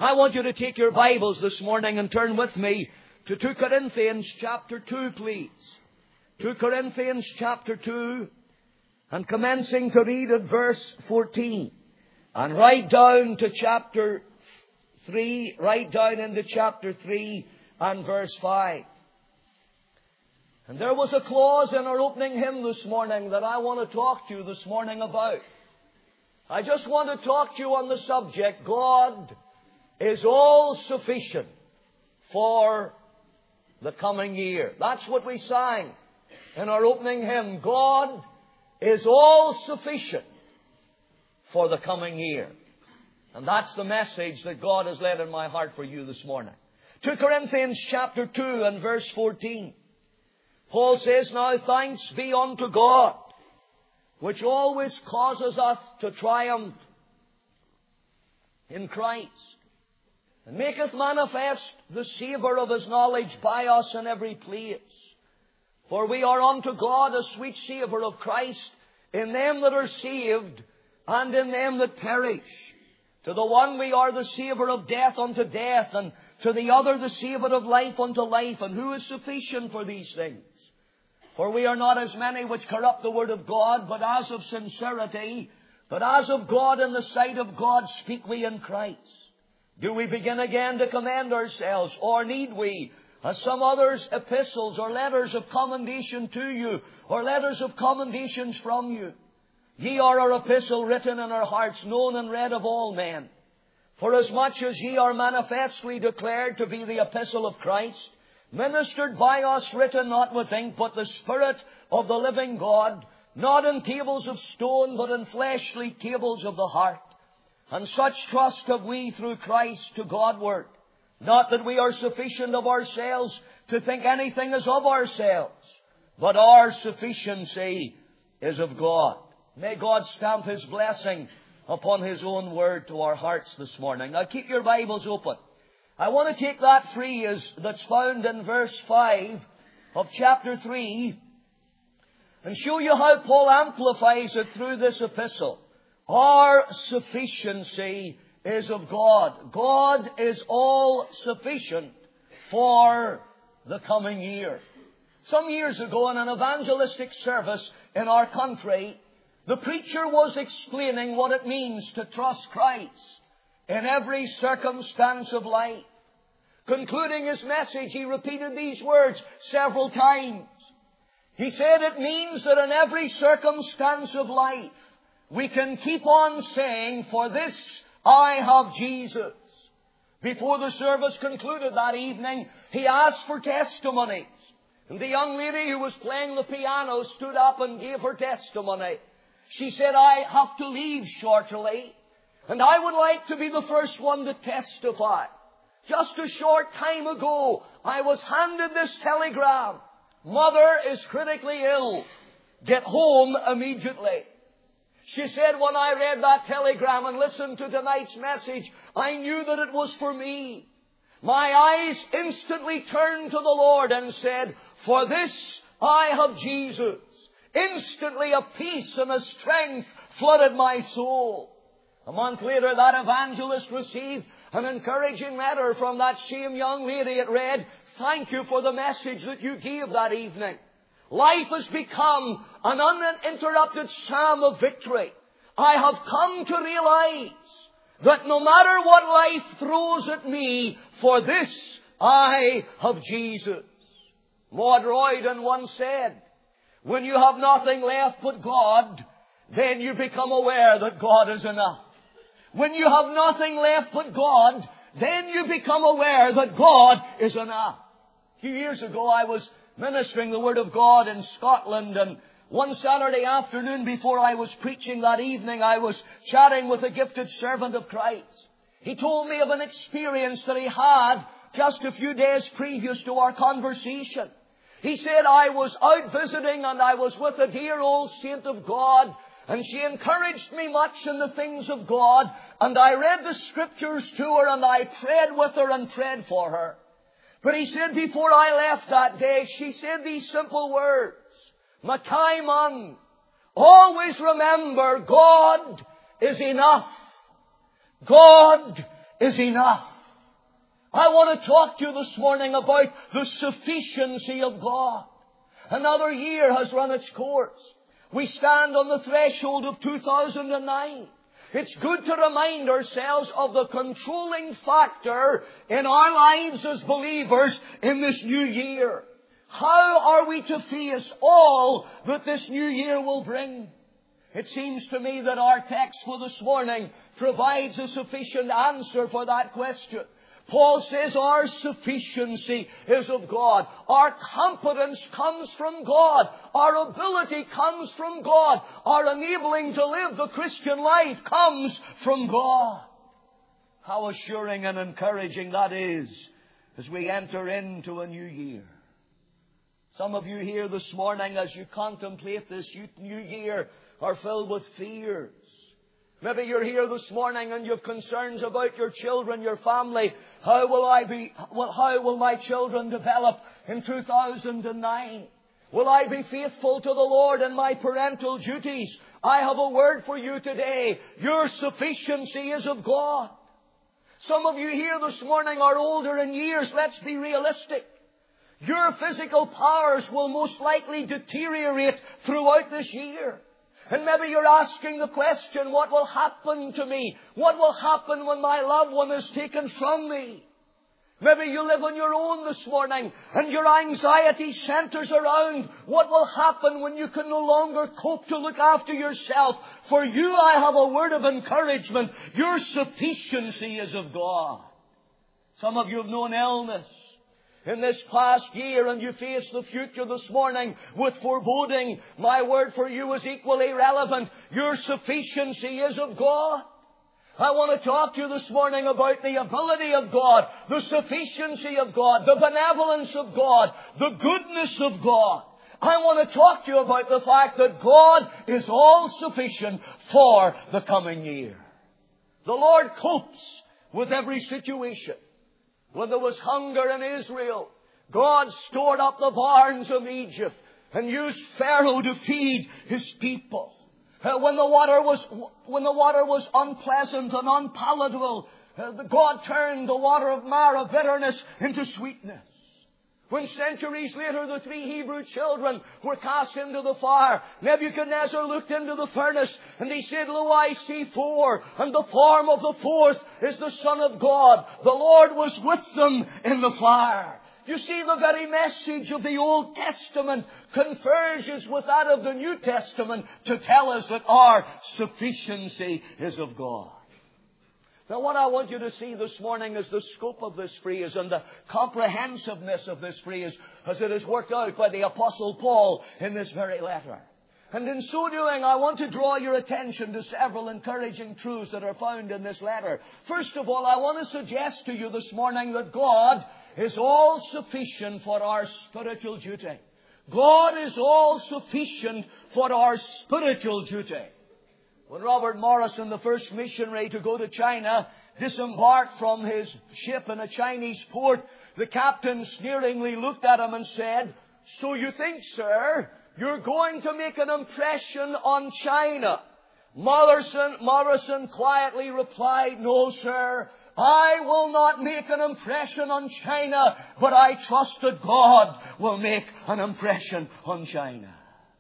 I want you to take your Bibles this morning and turn with me to 2 Corinthians chapter 2, please. 2 Corinthians chapter 2, and commencing to read at verse 14. And right down to chapter 3, right down into chapter 3 and verse 5. And there was a clause in our opening hymn this morning that I want to talk to you this morning about. I just want to talk to you on the subject, God is all sufficient for the coming year. That's what we sang in our opening hymn. God is all sufficient for the coming year. And that's the message that God has laid in my heart for you this morning. 2 Corinthians chapter 2 and verse 14. Paul says, Now thanks be unto God, which always causes us to triumph in Christ, and maketh manifest the savour of His knowledge by us in every place. For we are unto God a sweet savour of Christ in them that are saved and in them that perish. To the one we are the savour of death unto death, and to the other the savour of life unto life. And who is sufficient for these things? For we are not as many which corrupt the word of God, but as of sincerity, but as of God in the sight of God speak we in Christ. Do we begin again to commend ourselves, or need we, as some others, epistles or letters of commendation to you, or letters of commendations from you? Ye are our epistle written in our hearts, known and read of all men. For as much as ye are manifestly declared to be the epistle of Christ, ministered by us, written not with ink, but the Spirit of the living God, not in tables of stone, but in fleshly tables of the heart. And such trust have we through Christ to Godward. Not that we are sufficient of ourselves to think anything is of ourselves, but our sufficiency is of God. May God stamp His blessing upon His own word to our hearts this morning. Now keep your Bibles open. I want to take that phrase that's found in verse 5 of chapter 3 and show you how Paul amplifies it through this epistle. Our sufficiency is of God. God is all sufficient for the coming year. Some years ago in an evangelistic service in our country, the preacher was explaining what it means to trust Christ in every circumstance of life. Concluding his message, he repeated these words several times. He said it means that in every circumstance of life, we can keep on saying, for this I have Jesus. Before the service concluded that evening, he asked for testimonies. And the young lady who was playing the piano stood up and gave her testimony. She said, I have to leave shortly, and I would like to be the first one to testify. Just a short time ago, I was handed this telegram. Mother is critically ill. Get home immediately. She said, when I read that telegram and listened to tonight's message, I knew that it was for me. My eyes instantly turned to the Lord and said, for this I have Jesus. Instantly a peace and a strength flooded my soul. A month later, that evangelist received an encouraging letter from that same young lady. It read, thank you for the message that you gave that evening. Life has become an uninterrupted psalm of victory. I have come to realize that no matter what life throws at me, for this I have Jesus. Maud Royden once said, when you have nothing left but God, then you become aware that God is enough. When you have nothing left but God, then you become aware that God is enough. A few years ago, I was ministering the Word of God in Scotland, and one Saturday afternoon before I was preaching that evening, I was chatting with a gifted servant of Christ. He told me of an experience that he had just a few days previous to our conversation. He said, I was out visiting and I was with a dear old saint of God, and she encouraged me much in the things of God, and I read the Scriptures to her and I prayed with her and prayed for her. But he said, before I left that day, she said these simple words, Mackay man, always remember God is enough. God is enough. I want to talk to you this morning about the sufficiency of God. Another year has run its course. We stand on the threshold of 2009. It's good to remind ourselves of the controlling factor in our lives as believers in this new year. How are we to face all that this new year will bring? It seems to me that our text for this morning provides a sufficient answer for that question. Paul says our sufficiency is of God. Our competence comes from God. Our ability comes from God. Our enabling to live the Christian life comes from God. How assuring and encouraging that is as we enter into a new year. Some of you here this morning, as you contemplate this new year, are filled with fears. Maybe you're here this morning and you have concerns about your children, your family. How will my children develop in 2009? Will I be faithful to the Lord in my parental duties? I have a word for you today. Your sufficiency is of God. Some of you here this morning are older in years. Let's be realistic. Your physical powers will most likely deteriorate throughout this year. And maybe you're asking the question, what will happen to me? What will happen when my loved one is taken from me? Maybe you live on your own this morning and your anxiety centers around what will happen when you can no longer cope to look after yourself. For you, I have a word of encouragement. Your sufficiency is of God. Some of you have known illness in this past year and you face the future this morning with foreboding. My word for you is equally relevant. Your sufficiency is of God. I want to talk to you this morning about the ability of God, the sufficiency of God, the benevolence of God, the goodness of God. I want to talk to you about the fact that God is all sufficient for the coming year. The Lord copes with every situation. When there was hunger in Israel, God stored up the barns of Egypt and used Pharaoh to feed His people. When the water was unpleasant and unpalatable, God turned the water of Marah, bitterness, into sweetness. When centuries later the 3 Hebrew children were cast into the fire, Nebuchadnezzar looked into the furnace and he said, "Lo, I see 4, and the form of the 4th is the Son of God. The Lord was with them in the fire." You see, the very message of the Old Testament converges with that of the New Testament to tell us that our sufficiency is of God. Now, what I want you to see this morning is the scope of this phrase and the comprehensiveness of this phrase as it is worked out by the Apostle Paul in this very letter. And in so doing, I want to draw your attention to several encouraging truths that are found in this letter. First of all, I want to suggest to you this morning that God is all sufficient for our spiritual duty. God is all sufficient for our spiritual duty. When Robert Morrison, the first missionary to go to China, disembarked from his ship in a Chinese port, the captain sneeringly looked at him and said, "So you think, sir, you're going to make an impression on China?" Morrison quietly replied, "No, sir. I will not make an impression on China, but I trust that God will make an impression on China."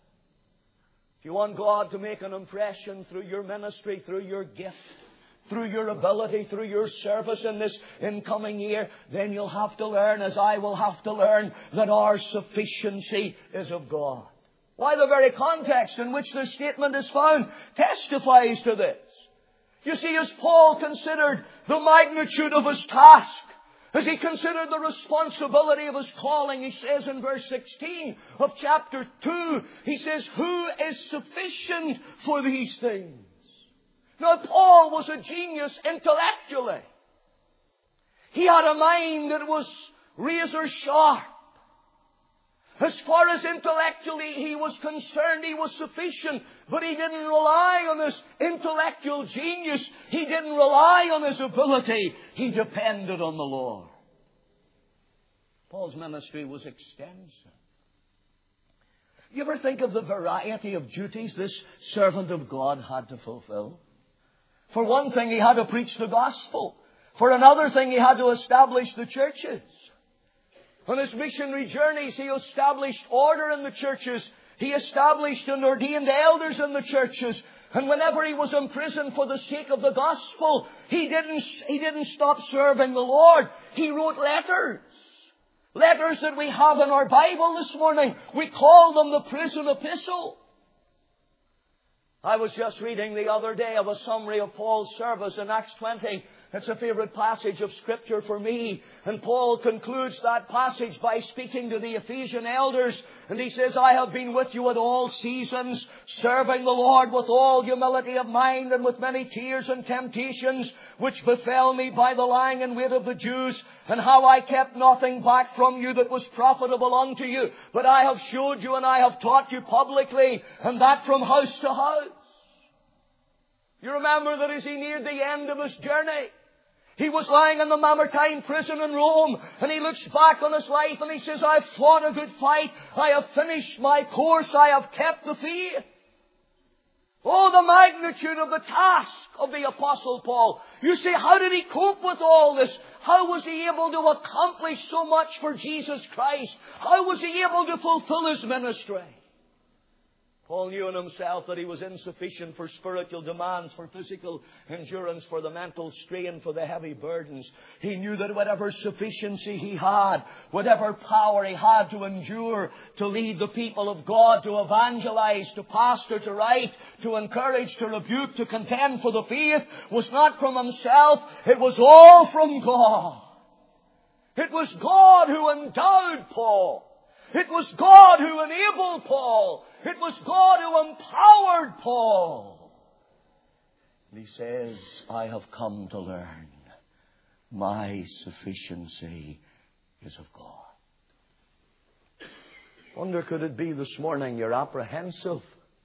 If you want God to make an impression through your ministry, through your gift, through your ability, through your service in this incoming year, then you'll have to learn, as I will have to learn, that our sufficiency is of God. Why, the very context in which this statement is found testifies to this. You see, as Paul considered the magnitude of his task, as he considered the responsibility of his calling, he says in verse 16 of chapter 2, he says, "Who is sufficient for these things?" Now, Paul was a genius intellectually. He had a mind that was razor sharp. As far as intellectually he was concerned, he was sufficient. But he didn't rely on his intellectual genius. He didn't rely on his ability. He depended on the Lord. Paul's ministry was extensive. You ever think of the variety of duties this servant of God had to fulfill? For one thing, he had to preach the gospel. For another thing, he had to establish the churches. On his missionary journeys, he established order in the churches. He established and ordained elders in the churches. And whenever he was imprisoned for the sake of the gospel, he didn't stop serving the Lord. He wrote letters. Letters that we have in our Bible this morning. We call them the prison epistle. I was just reading the other day of a summary of Paul's service in Acts 20. It's a favorite passage of Scripture for me. And Paul concludes that passage by speaking to the Ephesian elders. And he says, I have been with you at all seasons, serving the Lord with all humility of mind and with many tears and temptations, which befell me by the lying in wait of the Jews, and how I kept nothing back from you that was profitable unto you. But I have showed you and I have taught you publicly, and that from house to house. You remember that as he neared the end of his journey, he was lying in the Mamertine prison in Rome, and he looks back on his life and he says, I've fought a good fight. I have finished my course. I have kept the faith. Oh, the magnitude of the task of the Apostle Paul. You say, how did he cope with all this? How was he able to accomplish so much for Jesus Christ? How was he able to fulfill his ministry? Paul knew in himself that he was insufficient for spiritual demands, for physical endurance, for the mental strain, for the heavy burdens. He knew that whatever sufficiency he had, whatever power he had to endure, to lead the people of God, to evangelize, to pastor, to write, to encourage, to rebuke, to contend for the faith, was not from himself. It was all from God. It was God who endowed Paul. It was God who enabled Paul. It was God who empowered Paul. And he says, I have come to learn my sufficiency is of God. Wonder, could it be this morning you're apprehensive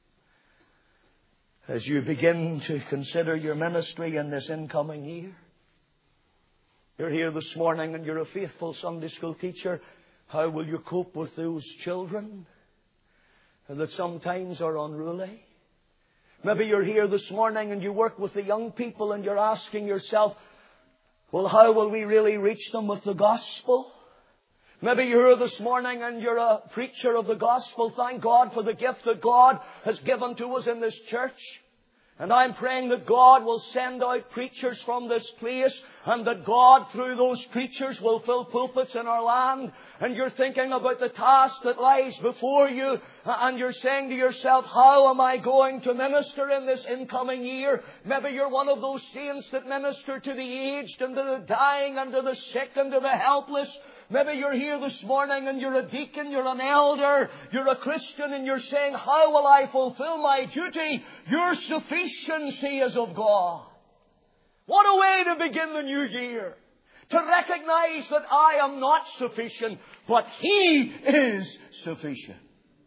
as you begin to consider your ministry in this incoming year? You're here this morning and you're a faithful Sunday school teacher. How will you cope with those children that sometimes are unruly? Maybe you're here this morning and you work with the young people and you're asking yourself, well, how will we really reach them with the gospel? Maybe you're here this morning and you're a preacher of the gospel. Thank God for the gift that God has given to us in this church. And I'm praying that God will send out preachers from this place, and that God, through those preachers, will fill pulpits in our land. And you're thinking about the task that lies before you, and you're saying to yourself, how am I going to minister in this incoming year? Maybe you're one of those saints that minister to the aged and to the dying and to the sick and to the helpless. Maybe you're here this morning and you're a deacon, you're an elder, you're a Christian, and you're saying, how will I fulfill my duty? Your sufficiency is of God. What a way to begin the new year. To recognize that I am not sufficient, but He is sufficient.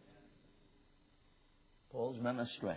Paul's ministry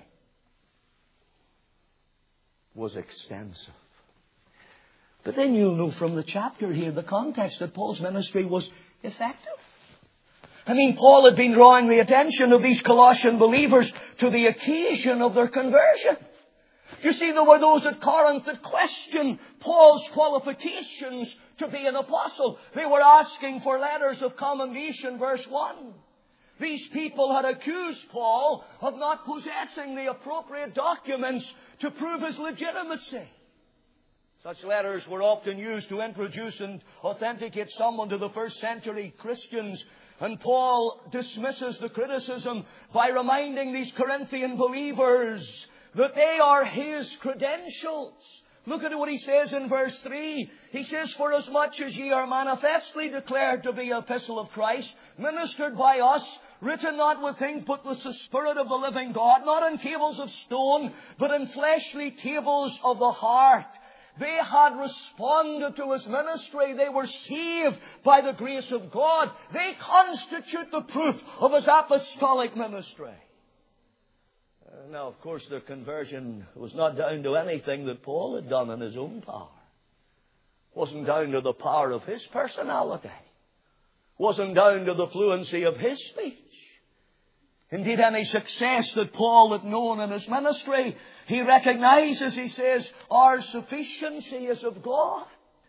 was extensive. But then you'll know from the chapter here, the context, that Paul's ministry was effective. I mean, Paul had been drawing the attention of these Colossian believers to the occasion of their conversion. You see, there were those at Corinth that questioned Paul's qualifications to be an apostle. They were asking for letters of commendation, verse 1. These people had accused Paul of not possessing the appropriate documents to prove his legitimacy. Such letters were often used to introduce and authenticate someone to the first century Christians. And Paul dismisses the criticism by reminding these Corinthian believers that they are his credentials. Look at what he says in verse 3. He says, for as much as ye are manifestly declared to be an epistle of Christ, ministered by us, written not with things but with the Spirit of the living God, not in tables of stone, but in fleshly tables of the heart. They had responded to his ministry. They were saved by the grace of God. They constitute the proof of his apostolic ministry. Now, of course, their conversion was not down to anything that Paul had done in his own power. It wasn't down to the power of his personality. It wasn't down to the fluency of his speech. Indeed, any success that Paul had known in his ministry, he recognizes, he says, our sufficiency is of God.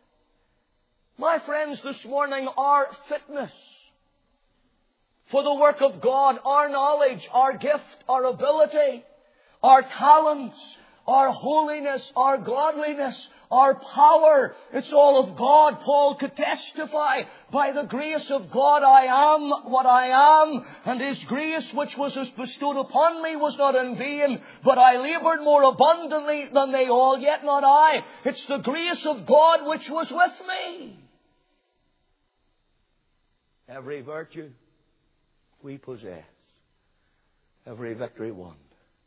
my friends, this morning, our fitness for the work of God, our knowledge, our gift, our ability, our talents, our holiness, our godliness, our power, it's all of God. Paul could testify, by the grace of God I am what I am, and His grace which was bestowed upon me was not in vain, but I laboured more abundantly than they all, yet not I. It's the grace of God which was with me. Every virtue we possess, every victory won,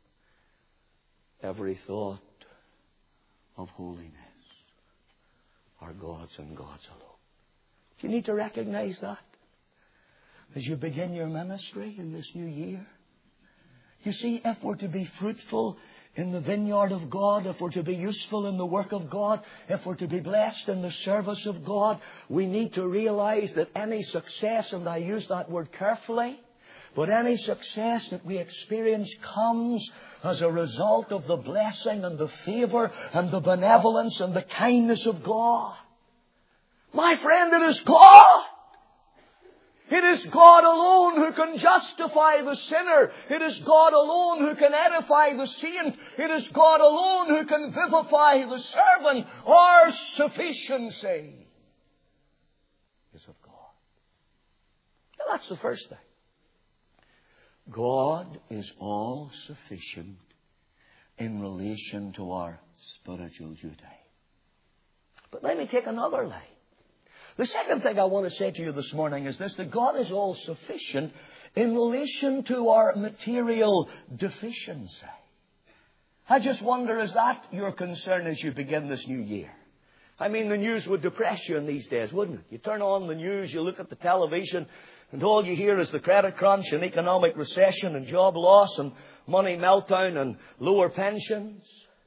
every thought of holiness are God's and God's alone. You need to recognize that as you begin your ministry in this new year. You see, if we're to be fruitful in the vineyard of God, if we're to be useful in the work of God, if we're to be blessed in the service of God, we need to realize that any success, and I use that word carefully, but any success that we experience comes as a result of the blessing and the favour and the benevolence and the kindness of God. My friend, it is God. It is God alone who can justify the sinner. It is God alone who can edify the saint. It is God alone who can vivify the servant. Our sufficiency is of God. Now, that's the first thing. God is all sufficient in relation to our spiritual duty. But let me take another line. The second thing I want to say to you this morning is this, that God is all sufficient in relation to our material deficiency. I just wonder, is that your concern as you begin this new year? I mean, the news would depress you in these days, wouldn't it? You turn on the news, you look at the television, and all you hear is the credit crunch and economic recession and job loss and money meltdown and lower pensions.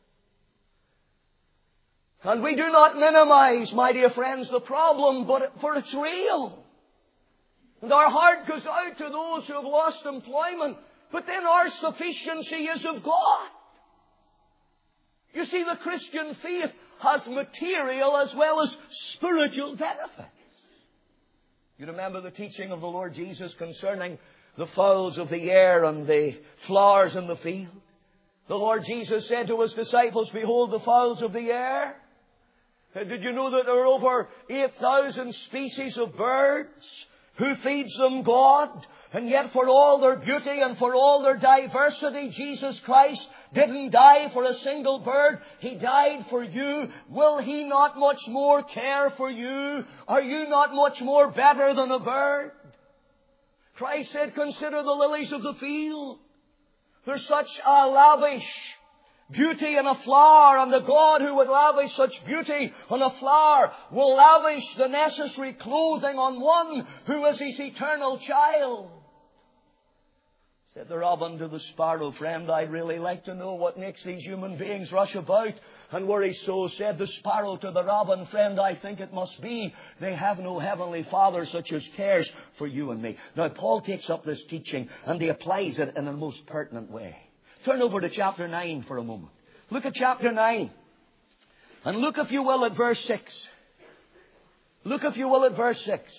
And we do not minimize, my dear friends, the problem, for it's real. And our heart goes out to those who have lost employment. But then our sufficiency is of God. You see, the Christian faith has material as well as spiritual benefits. You remember the teaching of the Lord Jesus concerning the fowls of the air and the flowers in the field? The Lord Jesus said to His disciples, "Behold the fowls of the air." Did you know that there are over 8,000 species of birds? Who feeds them? God. And yet for all their beauty and for all their diversity, Jesus Christ didn't die for a single bird. He died for you. Will He not much more care for you? Are you not much more better than a bird? Christ said, "Consider the lilies of the field. There's such a lavish beauty in a flower, and the God who would lavish such beauty on a flower will lavish the necessary clothing on one who is His eternal child." Said the robin to the sparrow, "Friend, I'd really like to know what makes these human beings rush about and worry so." Said the sparrow to the robin, "Friend, I think it must be they have no heavenly Father such as cares for you and me." Now, Paul takes up this teaching and he applies it in a most pertinent way. Turn over to chapter 9 for a moment. Look at chapter 9. And look, if you will, at verse 6. Look, if you will, at verse 6.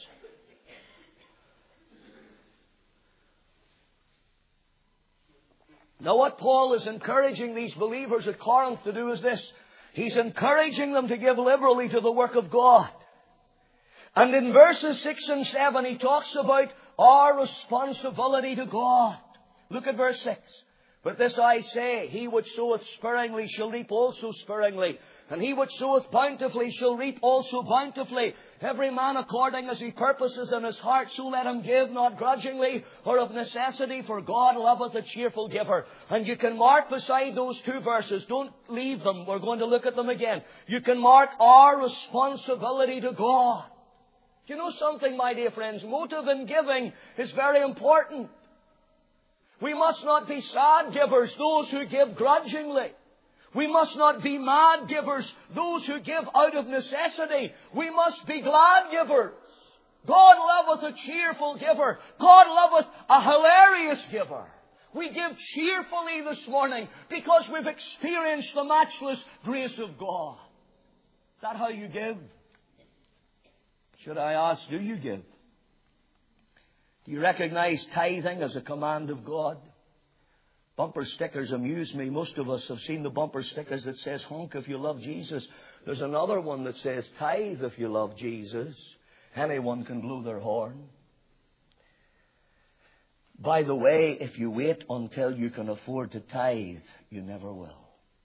Now, what Paul is encouraging these believers at Corinth to do is this. He's encouraging them to give liberally to the work of God. And in verses 6 and 7, he talks about our responsibility to God. Look at verse 6. "But this I say, he which soweth sparingly shall reap also sparingly. And he which soweth bountifully shall reap also bountifully. Every man according as he purposes in his heart, so let him give, not grudgingly or of necessity, for God loveth a cheerful giver." And you can mark beside those two verses. Don't leave them. We're going to look at them again. You can mark our responsibility to God. Do you know something, my dear friends? Motive in giving is very important. We must not be sad givers, those who give grudgingly. We must not be mad givers, those who give out of necessity. We must be glad givers. God loveth a cheerful giver. God loveth a hilarious giver. We give cheerfully this morning because we've experienced the matchless grace of God. Is that how you give? Should I ask, do you give? Do you recognize tithing as a command of God? Bumper stickers amuse me. Most of us have seen the bumper stickers that says, honk if you love Jesus. There's another one that says, tithe if you love Jesus. Anyone can blow their horn. By the way, if you wait until you can afford to tithe, you never will.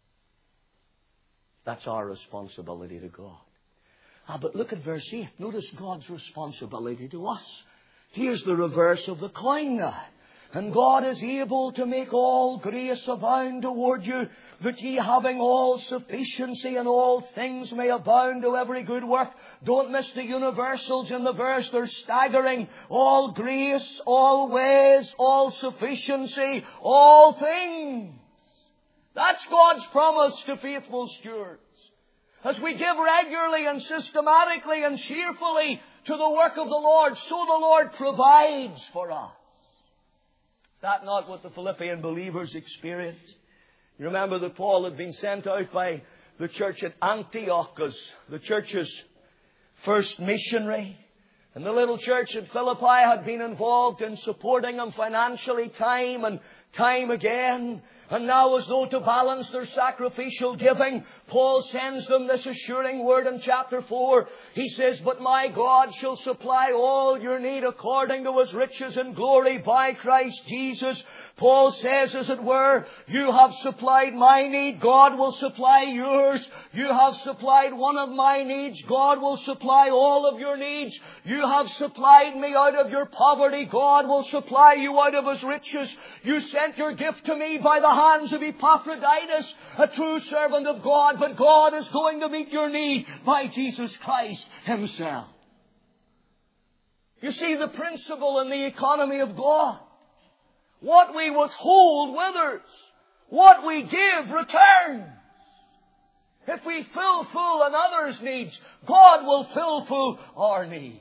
That's our responsibility to God. But look at verse 8. Notice God's responsibility to us. Here's the reverse of the coin now. And God is able to make all grace abound toward you, that ye having all sufficiency in all things may abound to every good work. Don't miss the universals in the verse. They're staggering. All grace, all ways, all sufficiency, all things. That's God's promise to faithful stewards. As we give regularly and systematically and cheerfully to the work of the Lord, so the Lord provides for us. Is that not what the Philippian believers experienced? You remember that Paul had been sent out by the church at Antioch as the church's first missionary. And the little church at Philippi had been involved in supporting him financially time and time again. And now, as though to balance their sacrificial giving, Paul sends them this assuring word in chapter 4. He says, but my God shall supply all your need according to His riches and glory by Christ Jesus. Paul says, as it were, you have supplied my need, God will supply yours. You have supplied one of my needs, God will supply all of your needs. You have supplied me out of your poverty, God will supply you out of His riches. You sent your gift to me by the hands of Epaphroditus, a true servant of God, but God is going to meet your need by Jesus Christ Himself. You see the principle in the economy of God. What we withhold withers. What we give returns. If we fill full on others' needs, God will fill full our needs.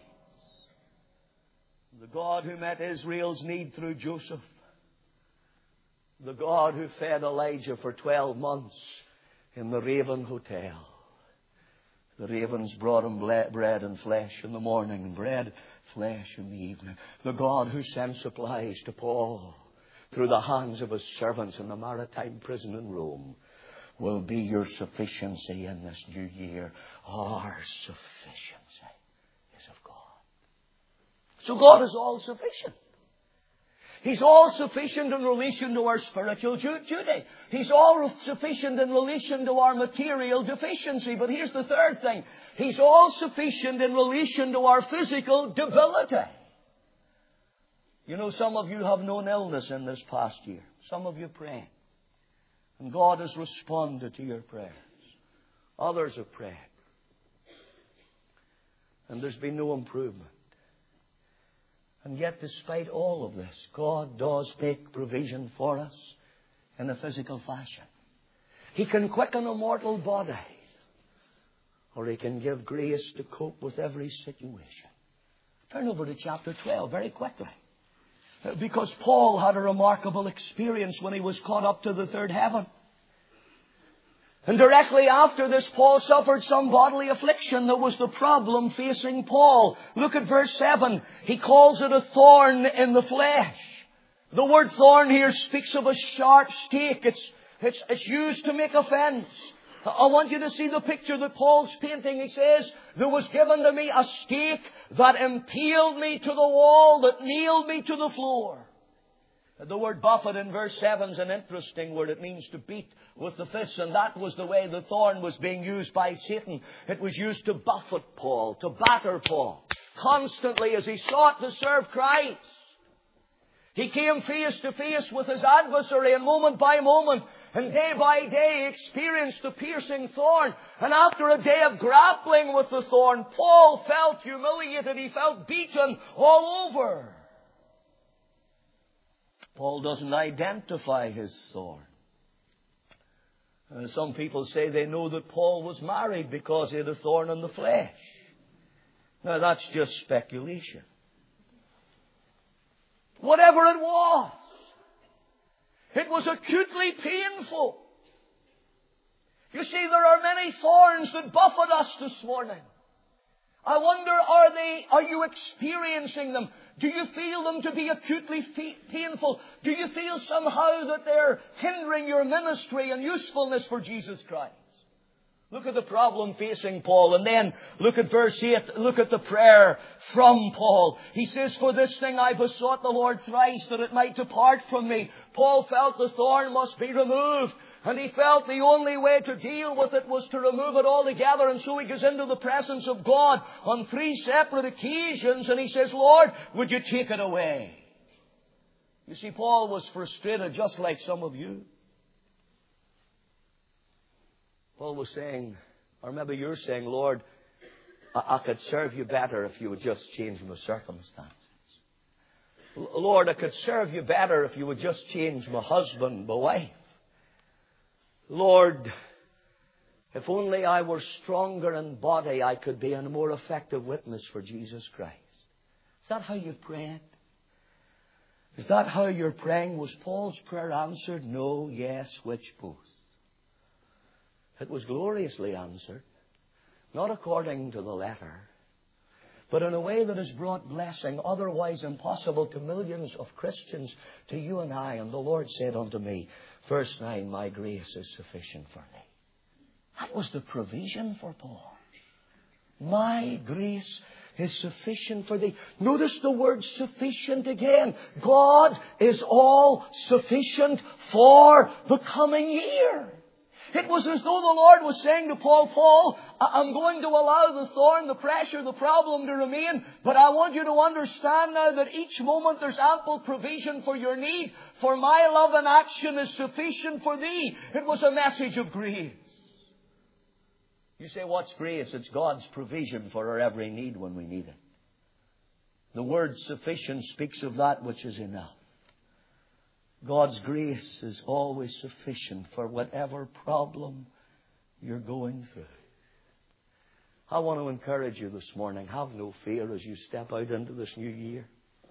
The God who met Israel's need through Joseph, the God who fed Elijah for 12 months in the Raven Hotel. The ravens brought him bread and flesh in the morning and bread, flesh in the evening. The God who sent supplies to Paul through the hands of His servants in the maritime prison in Rome will be your sufficiency in this new year. Our sufficiency is of God. So God is all sufficient. He's all sufficient in relation to our spiritual duty. He's all sufficient in relation to our material deficiency. But here's the third thing. He's all sufficient in relation to our physical debility. You know, some of you have known illness in this past year. Some of you praying. And God has responded to your prayers. Others have prayed. And there's been no improvement. And yet, despite all of this, God does make provision for us in a physical fashion. He can quicken a mortal body, or He can give grace to cope with every situation. Turn over to chapter 12 very quickly. Because Paul had a remarkable experience when he was caught up to the third heaven. And directly after this, Paul suffered some bodily affliction that was the problem facing Paul. Look at verse 7. He calls it a thorn in the flesh. The word thorn here speaks of a sharp stake. It's used to make offense. I want you to see the picture that Paul's painting. He says, there was given to me a stake that impaled me to the wall, that nailed me to the floor. The word buffet in verse 7 is an interesting word. It means to beat with the fists, and that was the way the thorn was being used by Satan. It was used to buffet Paul, to batter Paul, constantly as he sought to serve Christ. He came face to face with his adversary, and moment by moment and day by day experienced the piercing thorn. And after a day of grappling with the thorn, Paul felt humiliated. He felt beaten all over. Paul doesn't identify his thorn. Some people say they know that Paul was married because he had a thorn in the flesh. Now that's just speculation. Whatever it was acutely painful. You see, there are many thorns that buffet us this morning. I wonder, are you experiencing them? Do you feel them to be acutely painful? Do you feel somehow that they're hindering your ministry and usefulness for Jesus Christ? Look at the problem facing Paul, and then look at verse 8. Look at the prayer from Paul. He says, "For this thing I besought the Lord thrice, that it might depart from me." Paul felt the thorn must be removed, and he felt the only way to deal with it was to remove it altogether. And so he goes into the presence of God on 3 separate occasions, and he says, "Lord, would you take it away?" You see, Paul was frustrated just like some of you. Paul was saying, or maybe you're saying, "Lord, I could serve you better if you would just change my circumstances. Lord, I could serve you better if you would just change my husband, my wife. Lord, if only I were stronger in body, I could be a more effective witness for Jesus Christ." Is that how you prayed? Is that how you're praying? Was Paul's prayer answered? No, yes, which both? It was gloriously answered, not according to the letter, but in a way that has brought blessing, otherwise impossible to millions of Christians, to you and I. "And the Lord said unto me," verse 9, "My grace is sufficient for thee." That was the provision for Paul. My grace is sufficient for thee. Notice the word sufficient again. God is all sufficient for the coming year. It was as though the Lord was saying to Paul, "Paul, I'm going to allow the thorn, the pressure, the problem to remain, but I want you to understand now that each moment there's ample provision for your need, for my love and action is sufficient for thee." It was a message of grace. You say, what's grace? It's God's provision for our every need when we need it. The word sufficient speaks of that which is enough. God's grace is always sufficient for whatever problem you're going through. I want to encourage you this morning. Have no fear as you step out into this new year.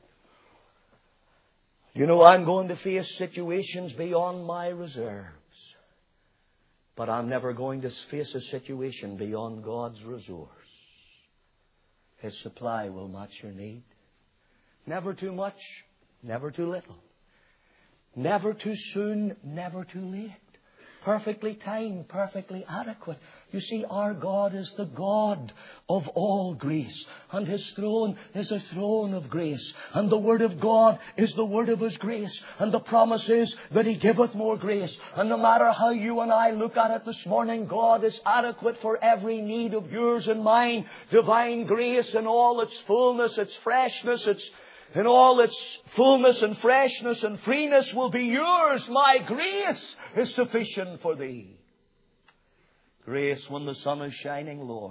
You know, I'm going to face situations beyond my reserves. But I'm never going to face a situation beyond God's resource. His supply will match your need. Never too much, never too little. Never too soon, never too late. Perfectly timed, perfectly adequate. You see, our God is the God of all grace. And His throne is a throne of grace. And the Word of God is the Word of His grace. And the promise is that He giveth more grace. And no matter how you and I look at it this morning, God is adequate for every need of yours and mine. Divine grace in all its fullness, its freshness, in all its fullness and freshness and freeness will be yours. My grace is sufficient for thee. Grace when the sun is shining, Lord.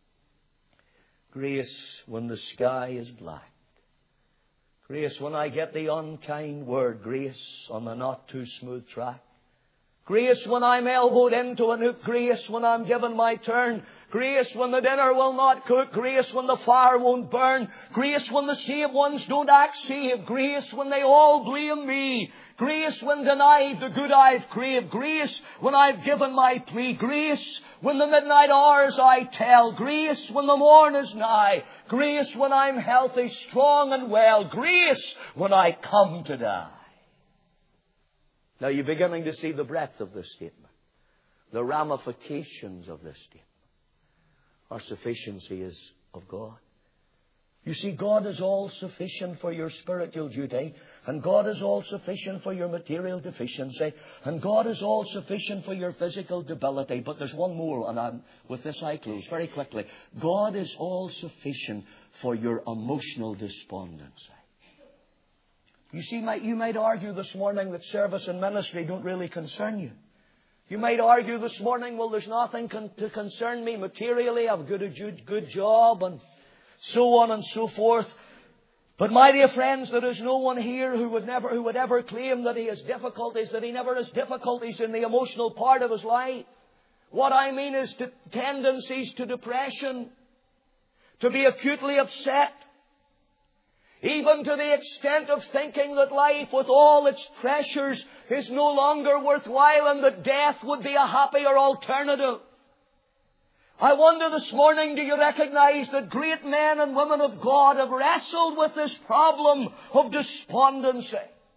Grace when the sky is black. Grace when I get the unkind word. Grace on the not too smooth track. Grace when I'm elbowed into a nook. Grace when I'm given my turn. Grace when the dinner will not cook. Grace when the fire won't burn. Grace when the saved ones don't act saved. Grace when they all blame me. Grace when denied the good I've craved. Grace when I've given my plea. Grace when the midnight hours I tell. Grace when the morn is nigh. Grace when I'm healthy, strong and well. Grace when I come to die. Now you're beginning to see the breadth of this statement. The ramifications of this statement. Our sufficiency is of God. You see, God is all sufficient for your spiritual duty. And God is all sufficient for your material deficiency. And God is all sufficient for your physical debility. But there's one more, and with this I close very quickly. God is all sufficient for your emotional despondency. You see, you might argue this morning that service and ministry don't really concern you. You might argue this morning, well, there's nothing to concern me materially. I've got a good job and so on and so forth. But my dear friends, there is no one here who would ever claim that he has difficulties, that he never has difficulties in the emotional part of his life. What I mean is tendencies to depression, to be acutely upset, even to the extent of thinking that life with all its pressures is no longer worthwhile and that death would be a happier alternative. I wonder this morning, do you recognize that great men and women of God have wrestled with this problem of despondency?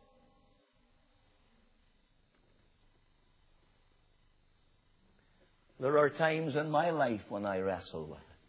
There are times in my life when I wrestle with it.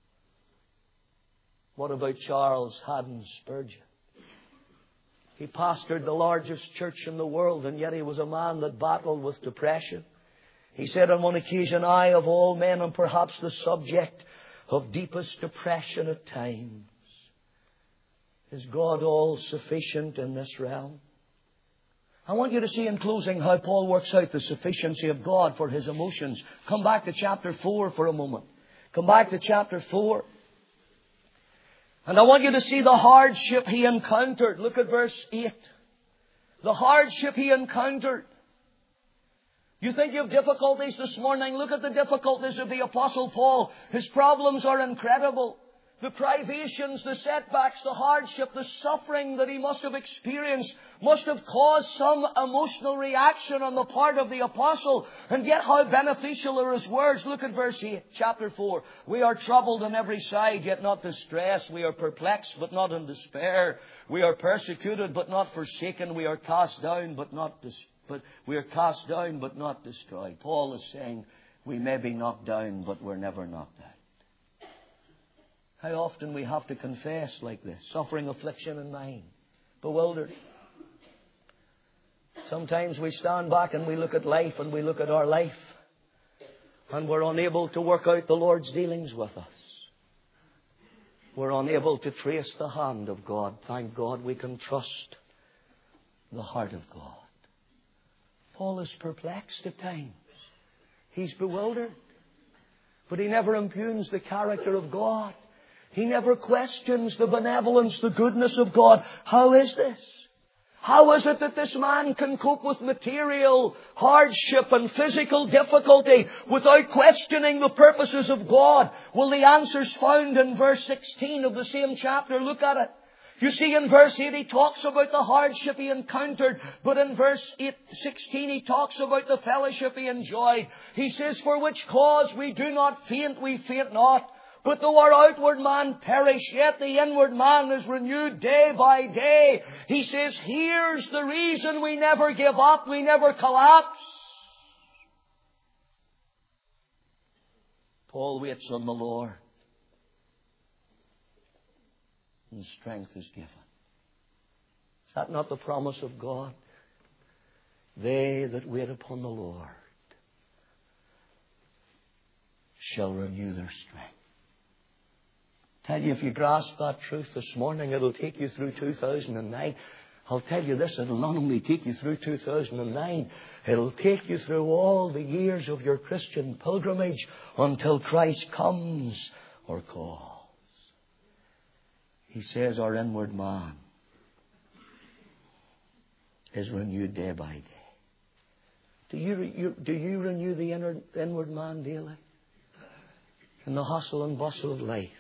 What about Charles Haddon Spurgeon? He pastored the largest church in the world, and yet he was a man that battled with depression. He said on one occasion, I of all men am perhaps the subject of deepest depression at times. Is God all sufficient in this realm? I want you to see in closing how Paul works out the sufficiency of God for his emotions. Come back to chapter 4 for a moment. Come back to chapter 4. And I want you to see the hardship he encountered. Look at verse 8. The hardship he encountered. You think you have difficulties this morning? Look at the difficulties of the Apostle Paul. His problems are incredible. The privations, the setbacks, the hardship, the suffering that he must have experienced must have caused some emotional reaction on the part of the apostle. And yet how beneficial are his words. Look at verse 8, chapter 4. We are troubled on every side, yet not distressed. We are perplexed, but not in despair. We are persecuted, but not forsaken. We are cast down, but not destroyed. Paul is saying we may be knocked down, but we're never knocked out. How often we have to confess like this. Suffering, affliction in mind. Bewildered. Sometimes we stand back and we look at life and we look at our life. And we're unable to work out the Lord's dealings with us. We're unable to trace the hand of God. Thank God we can trust the heart of God. Paul is perplexed at times. He's bewildered. But he never impugns the character of God. He never questions the benevolence, the goodness of God. How is this? How is it that this man can cope with material hardship and physical difficulty without questioning the purposes of God? Well, the answer's found in verse 16 of the same chapter. Look at it. You see, in verse 8 he talks about the hardship he encountered, but in verse 16 he talks about the fellowship he enjoyed. He says, for which cause we do not faint, we faint not. But though our outward man perish, yet the inward man is renewed day by day. He says, here's the reason we never give up, we never collapse. Paul waits on the Lord, and strength is given. Is that not the promise of God? They that wait upon the Lord shall renew their strength. Tell you, if you grasp that truth this morning, it'll take you through 2009. I'll tell you this, it'll not only take you through 2009, it'll take you through all the years of your Christian pilgrimage until Christ comes or calls. He says our inward man is renewed day by day. Do you renew the inward man daily? In the hustle and bustle of life,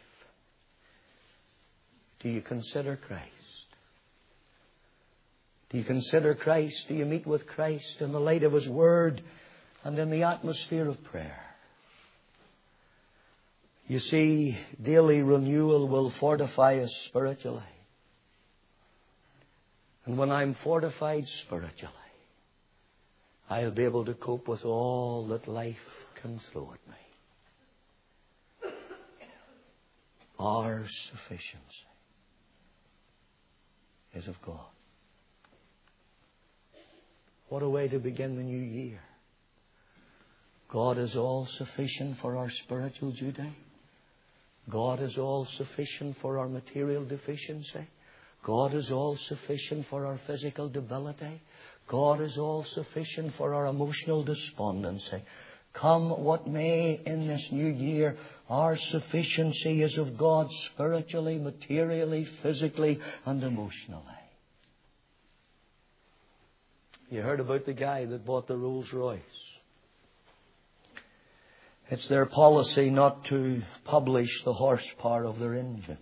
do you consider Christ? Do you consider Christ? Do you meet with Christ in the light of His Word and in the atmosphere of prayer? You see, daily renewal will fortify us spiritually. And when I'm fortified spiritually, I'll be able to cope with all that life can throw at me. Our sufficiency is of God. What a way to begin the new year. God is all sufficient for our spiritual duty. God is all sufficient for our material deficiency. God is all sufficient for our physical debility. God is all sufficient for our emotional despondency. Come what may in this new year, our sufficiency is of God spiritually, materially, physically, and emotionally. You heard about the guy that bought the Rolls Royce. It's their policy not to publish the horsepower of their engines.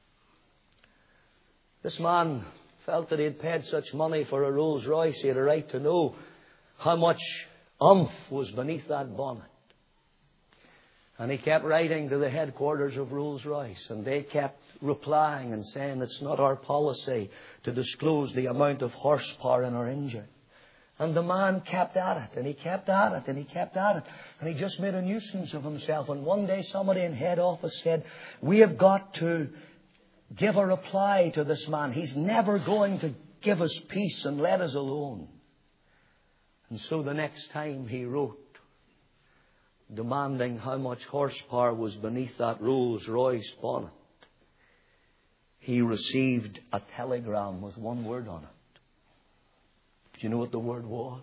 This man felt that he had paid such money for a Rolls Royce, he had a right to know how much oomph was beneath that bonnet. And he kept writing to the headquarters of Rolls-Royce, and they kept replying and saying, it's not our policy to disclose the amount of horsepower in our engine. And the man kept at it, and he kept at it, and he kept at it. And he just made a nuisance of himself. And one day somebody in head office said, we have got to give a reply to this man. He's never going to give us peace and let us alone. And so the next time he wrote, demanding how much horsepower was beneath that Rolls-Royce bonnet, he received a telegram with one word on it. Do you know what the word was?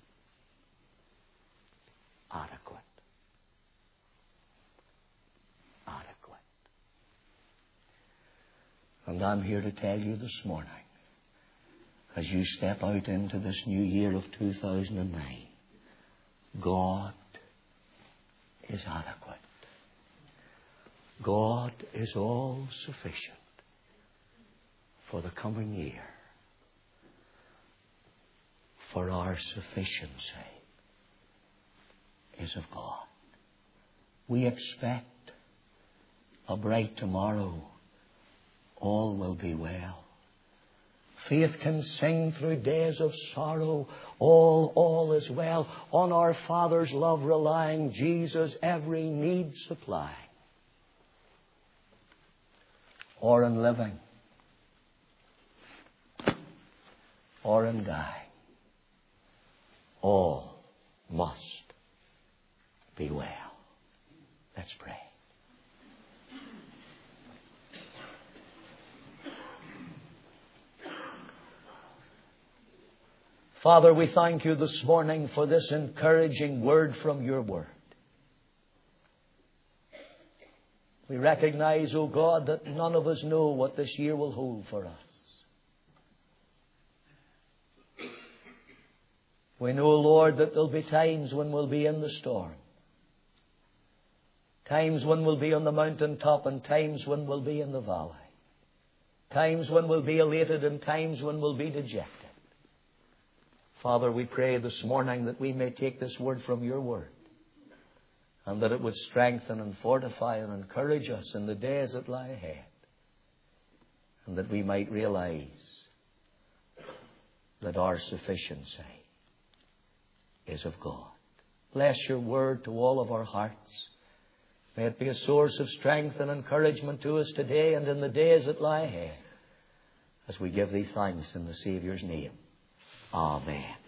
Adequate. Adequate. And I'm here to tell you this morning, as you step out into this new year of 2009, God is adequate. God is all sufficient for the coming year. For our sufficiency is of God. We expect a bright tomorrow. All will be well. Faith can sing through days of sorrow. All is well. On our Father's love relying, Jesus every need supplying. Or in living, or in dying, all must be well. Let's pray. Father, we thank you this morning for this encouraging word from your word. We recognize, O God, that none of us know what this year will hold for us. We know, Lord, that there'll be times when we'll be in the storm. Times when we'll be on the mountaintop and times when we'll be in the valley. Times when we'll be elated and times when we'll be dejected. Father, we pray this morning that we may take this word from your word and that it would strengthen and fortify and encourage us in the days that lie ahead, and that we might realize that our sufficiency is of God. Bless your word to all of our hearts. May it be a source of strength and encouragement to us today and in the days that lie ahead, as we give thee thanks in the Saviour's name. Amen.